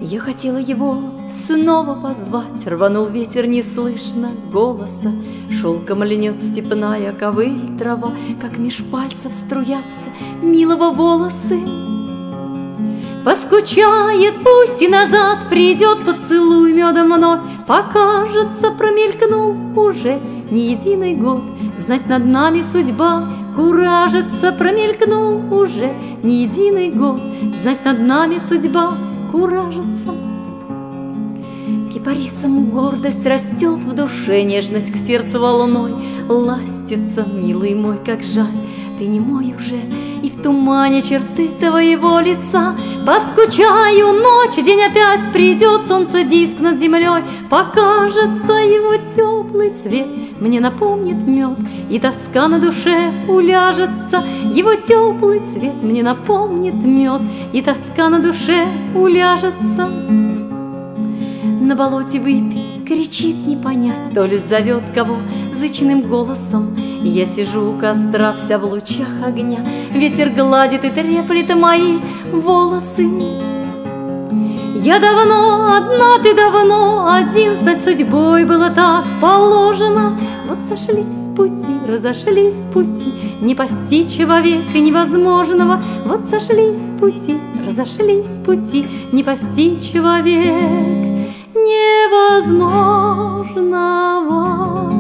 Я хотела его снова позвать, рванул ветер, не слышно голоса. Шелком льнет степная ковыль трава, как меж пальцев струятся милого волосы. Поскучает, пусть и назад придет поцелуй медом вновь. Покажется, промелькнул уже не единый год. Знать, над нами судьба куражится, промелькнул уже не единый год. Знать, над нами судьба куражится. Кипарисом гордость растет в душе, нежность к сердцу волной ластится, милый мой, как жаль, ты не мой уже, и в тумане черты твоего лица. Поскучаю, ночь, день опять придет, солнце диск над землей, покажется его теплый цвет, мне напомнит мед, и тоска на душе уляжется. Его теплый цвет мне напомнит мед, и тоска на душе уляжется. На болоте выпить, кричит не понять, то ли зовет кого зычным голосом. Я сижу у костра, вся в лучах огня, ветер гладит и треплет мои волосы. Я давно одна, ты давно один, знать судьбой было так положено. Вот сошлись с пути, разошлись с пути, не постичь человека невозможного. Вот сошлись с пути, разошлись с пути, не постичь человек невозможного.